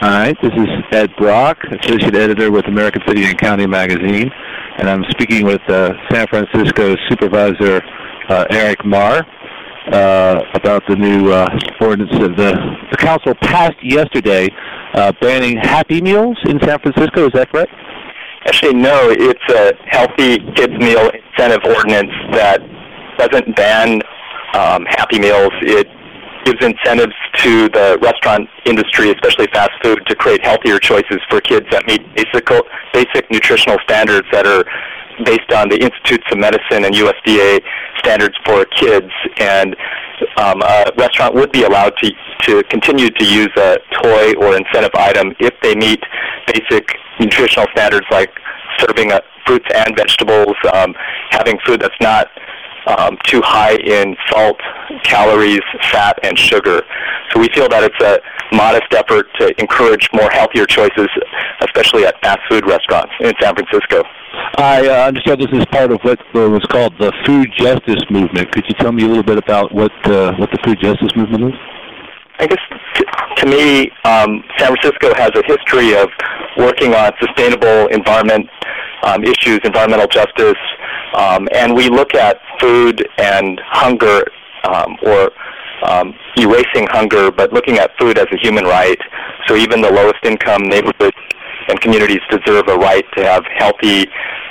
Hi, this is Ed Brock, Associate Editor with American City and County Magazine, and I'm speaking with San Francisco Supervisor Eric Marr about the new ordinance that the council passed yesterday banning Happy Meals in San Francisco. Is that correct? Actually, no. It's a healthy kids meal incentive ordinance that doesn't ban Happy Meals. It gives incentives to the restaurant industry, especially fast food, to create healthier choices for kids that meet basic nutritional standards that are based on the Institutes of Medicine and USDA standards for kids. And a restaurant would be allowed to continue to use a toy or incentive item if they meet basic nutritional standards like serving fruits and vegetables, having food that's not too high in salt, calories, fat, and sugar. So we feel that it's a modest effort to encourage more healthier choices, especially at fast food restaurants in San Francisco. I understand this is part of what was called the food justice movement. Could you tell me a little bit about what the food justice movement is? I guess, to me, San Francisco has a history of working on sustainable environment issues, environmental justice, and we look at food and hunger, or erasing hunger, but looking at food as a human right. So even the lowest income neighborhoods and communities deserve a right to have healthy,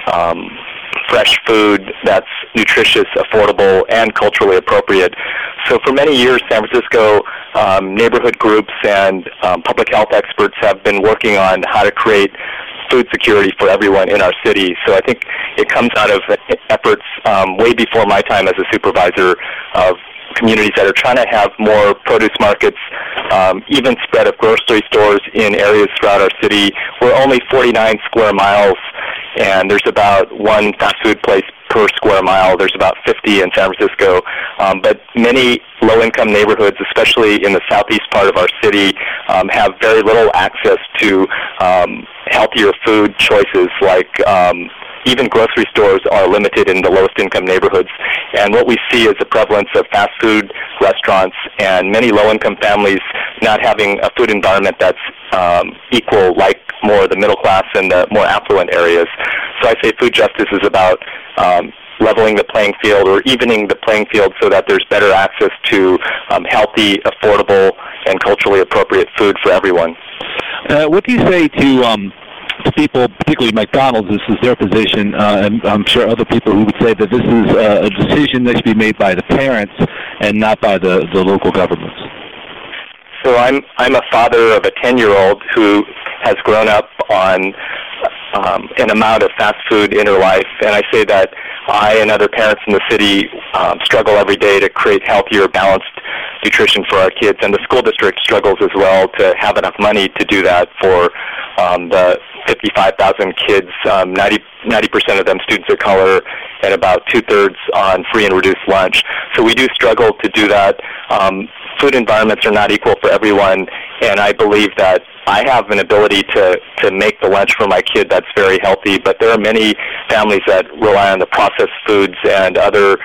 fresh food that's nutritious, affordable, and culturally appropriate. So for many years, San Francisco neighborhood groups and public health experts have been working on how to create food security for everyone in our city. So I think it comes out of efforts way before my time as a supervisor of communities that are trying to have more produce markets, even spread of grocery stores in areas throughout our city. We're only 49 square miles, and there's about one fast food place per square mile. There's about 50 in San Francisco. But many low-income neighborhoods, especially in the southeast part of our city, have very little access to healthier food choices, like even grocery stores are limited in the lowest income neighborhoods. And what we see is the prevalence of fast food restaurants and many low-income families not having a food environment that's equal, like more the middle class and the more affluent areas. So I say food justice is about leveling the playing field or evening the playing field so that there's better access to healthy, affordable, and culturally appropriate food for everyone. What do you say to people, particularly McDonald's? This is their position, and I'm sure other people who would say that this is a decision that should be made by the parents and not by the local governments. So I'm a father of a 10-year-old who has grown up on an amount of fast food in her life, and I say that I and other parents in the city struggle every day to create healthier, balanced nutrition for our kids, and the school district struggles as well to have enough money to do that for the 55,000 kids, 90% of them students of color, and about two-thirds on free and reduced lunch. So we do struggle to do that. Food environments are not equal for everyone, and I believe that I have an ability to make the lunch for my kid that's very healthy, but there are many families that rely on the processed foods and other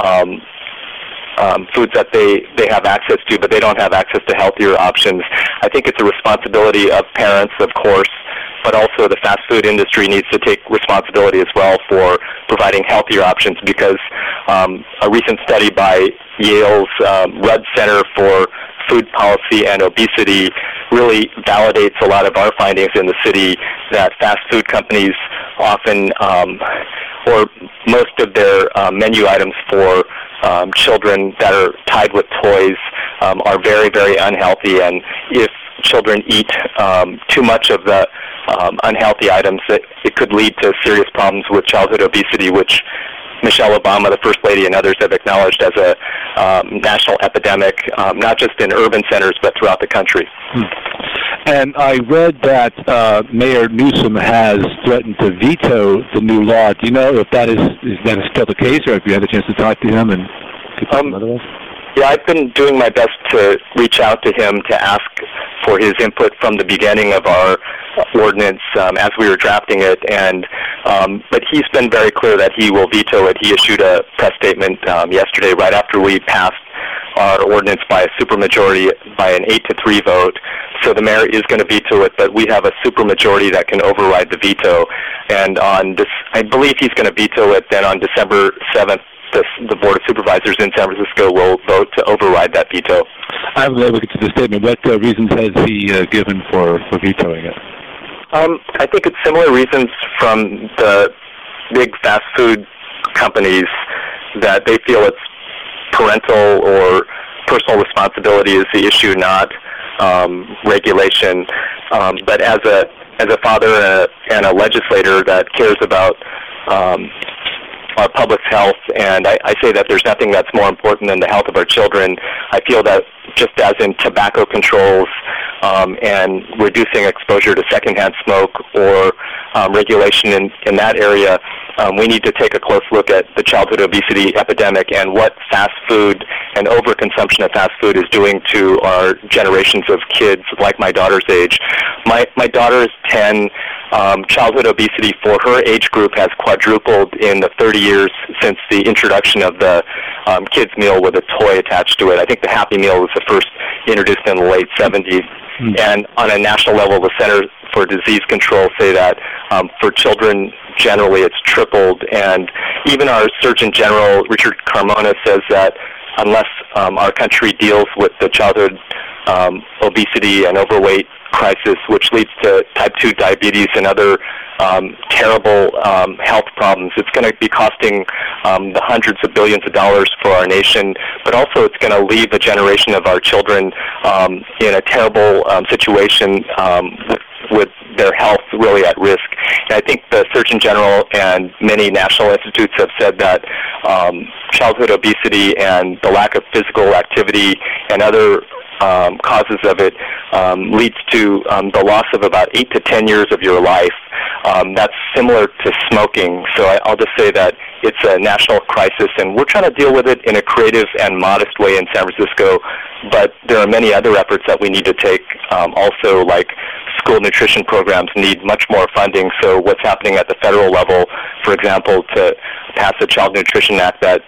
foods that they have access to, but they don't have access to healthier options. I think it's a responsibility of parents, of course, but also the fast food industry needs to take responsibility as well for providing healthier options, because a recent study by Yale's Rudd Center for Food Policy and Obesity really validates a lot of our findings in the city, that fast food companies often, or most of their menu items for children that are tied with toys are very, very unhealthy. And if children eat too much of the unhealthy items, it could lead to serious problems with childhood obesity, which Michelle Obama, the First Lady, and others have acknowledged as a national epidemic, not just in urban centers, but throughout the country. And I read that Mayor Newsom has threatened to veto the new law. Do you know if that is still the case, or if you had a chance to talk to him and could talk otherwise? Yeah, I've been doing my best to reach out to him to ask for his input from the beginning of our ordinance as we were drafting it, and but he's been very clear that he will veto it. He issued a press statement yesterday right after we passed our ordinance by a supermajority, by an 8-3 vote. So the mayor is going to veto it, but we have a supermajority that can override the veto. And on this, I believe he's going to veto it. Then on December 7th, the Board of Supervisors in San Francisco will vote to override that veto. I haven't been able to get to the statement. What reasons has he given for vetoing it? I think it's similar reasons from the big fast food companies, that they feel it's parental or personal responsibility is the issue, not regulation. But as a father and a legislator that cares about our public's health, and I say that there's nothing that's more important than the health of our children. I feel that just as in tobacco controls and reducing exposure to secondhand smoke or regulation in that area, we need to take a close look at the childhood obesity epidemic and what fast food and overconsumption of fast food is doing to our generations of kids like my daughter's age. My daughter is 10. Childhood obesity for her age group has quadrupled in the 30 years since the introduction of the kids' meal with a toy attached to it. I think the Happy Meal was the first introduced in the late 70s. And on a national level, the Center for Disease Control say that for children generally it's tripled. And even our Surgeon General, Richard Carmona, says that unless our country deals with the childhood obesity and overweight crisis, which leads to type 2 diabetes and other terrible health problems, it's going to be costing the hundreds of billions of dollars for our nation, but also it's going to leave a generation of our children in a terrible situation with their health really at risk. And I think the Surgeon General and many national institutes have said that childhood obesity and the lack of physical activity and other causes of it leads to the loss of about 8 to 10 years of your life. That's similar to smoking. So I'll just say that it's a national crisis, and we're trying to deal with it in a creative and modest way in San Francisco, but there are many other efforts that we need to take also, like school nutrition programs need much more funding. So what's happening at the federal level, for example, to pass a Child Nutrition Act that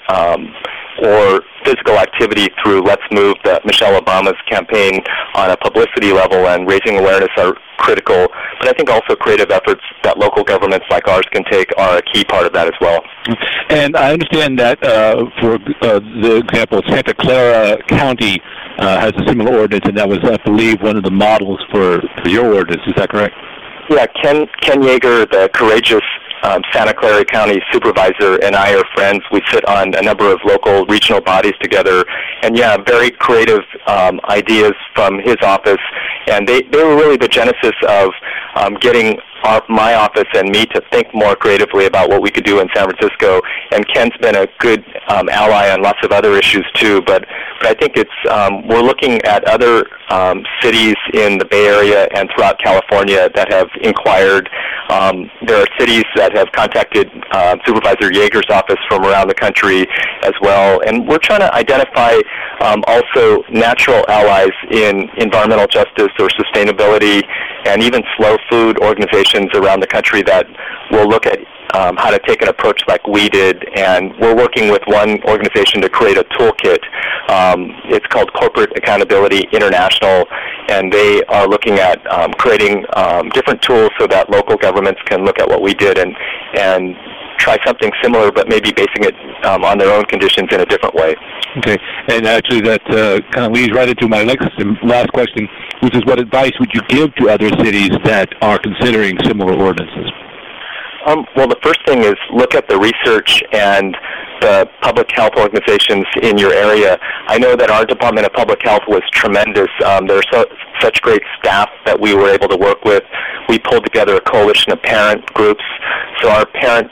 or physical activity through Let's Move, Michelle Obama's campaign on a publicity level and raising awareness are critical. But I think also creative efforts that local governments like ours can take are a key part of that as well. And I understand that, for the example, Santa Clara County has a similar ordinance, and that was, I believe, one of the models for your ordinance. Is that correct? Yeah, Ken Yeager, the courageous Santa Clara County supervisor, and I are friends. We sit on a number of local regional bodies together, and very creative ideas from his office, and they were really the genesis of getting my office and me to think more creatively about what we could do in San Francisco. And Ken's been a good ally on lots of other issues too, but I think it's we're looking at other cities in the Bay Area and throughout California that have inquired. There are cities that have contacted Supervisor Yeager's office from around the country as well, and we're trying to identify also natural allies in environmental justice or sustainability, and even slow food organizations around the country that will look at how to take an approach like we did. And we're working with one organization to create a toolkit. It's called Corporate Accountability International, and they are looking at creating different tools so that local governments can look at what we did and try something similar, but maybe basing it on their own conditions in a different way. Okay, and actually that kind of leads right into my last question, which is what advice would you give to other cities that are considering similar ordinances? Well, the first thing is look at the research and the public health organizations in your area. I know that our Department of Public Health was tremendous. There are such great staff that we were able to work with. We pulled together a coalition of parent groups, so our parent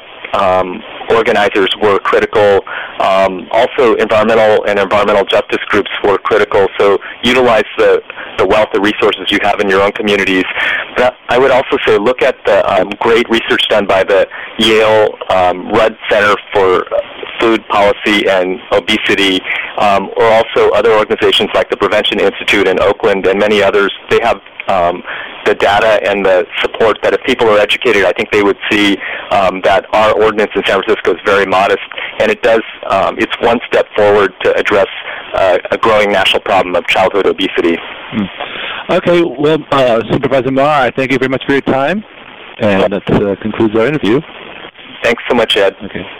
organizers were critical. Also, environmental justice groups were critical. So utilize the wealth of resources you have in your own communities. But I would also say look at the great research done by the Yale Rudd Center for Food Policy and Obesity, or also other organizations like the Prevention Institute in Oakland and many others. They have the data and the support that if people are educated, I think they would see that our ordinance in San Francisco is very modest, and it's one step forward to address a growing national problem of childhood obesity. Okay, well, Supervisor Marr, I thank you very much for your time, and that concludes our interview. Thanks so much, Ed. Okay.